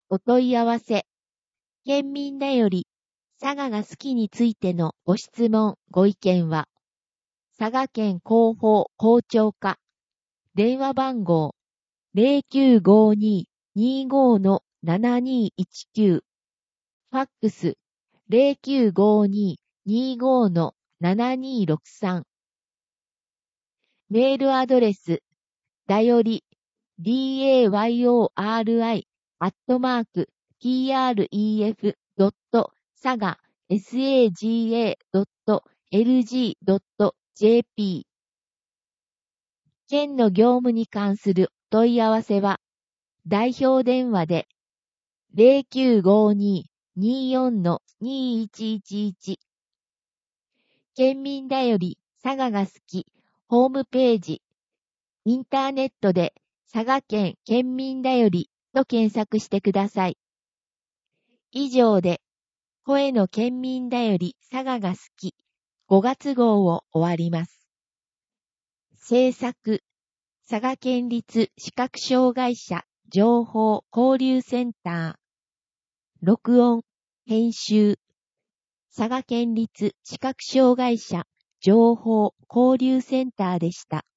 お問い合わせ。県民だより、佐賀が好きについてのご質問、ご意見は、佐賀県広報校長課、電話番号、0952-25-7219、ファックス、0952-25-7263、メールアドレス、だより、dayori@saga.lg.jp。県の業務に関する問い合わせは、代表電話で0952-24-2111。県民だより佐賀が好き、ホームページ、インターネットで佐賀県県民だよりと検索してください。以上で、声の県民だより佐賀が好き5月号を終わります。制作、佐賀県立視覚障害者情報交流センター。録音、編集、佐賀県立視覚障害者情報交流センターでした。